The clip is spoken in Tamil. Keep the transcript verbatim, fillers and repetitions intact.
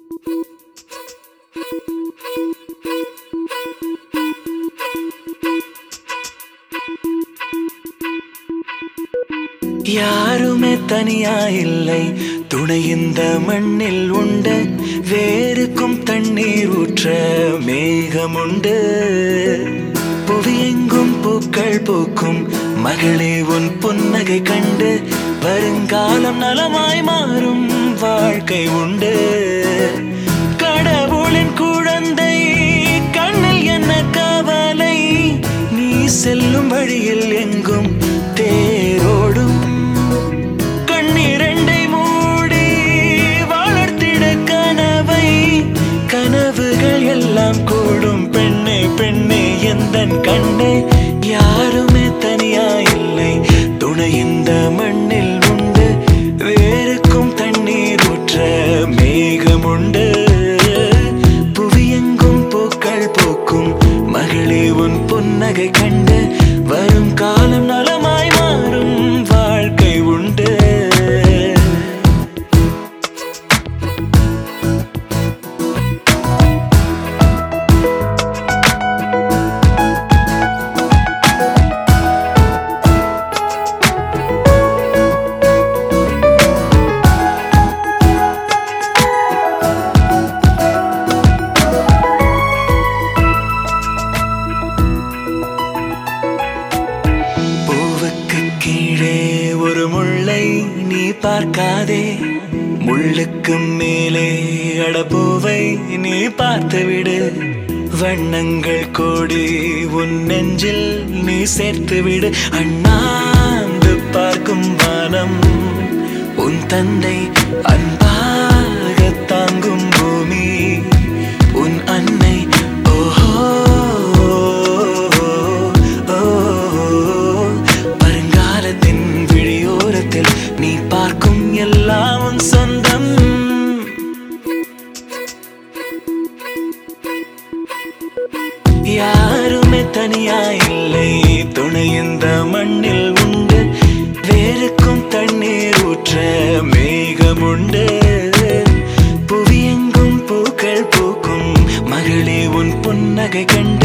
யாருமே தனியா இல்லை, துணை இந்த மண்ணில் உண்டு. வேருக்கும் தண்ணீர் ஊற்ற மேகம் உண்டு. புவியெங்கும் பூக்கள் பூக்கும் மகளே உன் புன்னகை கண்டு வருங்காலம் நலமாய் மாறும் வாழ்க்கை உண்டு. கடவுளின் குழந்தை கண்ணில் என்ன கவலை, நீ செல்லும் வழியில் எங்கும் தேரோடும். கண்ணிரண்டை மூடி வளர்த்திட கனவை, கனவுகள் எல்லாம் கூடும் பெண்ணே பெண்ணே எந்தன் கண்ணே. யாருமே தனியா இல்லை, துணை இந்த மண்ணில் உண்டு. வேருக்கும் தண்ணீர் ஊற்ற மேகம் உண்டு. புவியெங்கும் பூக்கள் பூக்கும் மகளே உன் புன்னகை கண்டு வரும் காலம் நலமாய் மாறும் வாழ்க்கை உண்டு. கீழே ஒரு முள்ளை நீ பார்க்காதே, முள்ளுக்கு மேலே அடப்பூவை நீ பார்த்துவிடு. வண்ணங்கள் கோடி உன் நெஞ்சில் நீ சேர்த்துவிடு. அண்ணாந்து பார்க்கும் வானம் உன் தந்தை, அன்பாக தாங்கும் பூமி உன் அன்னை. ஓஹோ நீ பார்க்கும் எல்லாம் உன் சொந்தம். யாருமே தனியா இல்லை, துணை இந்த மண்ணில் உண்டு. வேருக்கும் தண்ணீர் ஊற்ற மேகம் உண்டு. புவியெங்கும் பூக்கள் பூக்கும் மகளே உன் புன்னகை கண்டு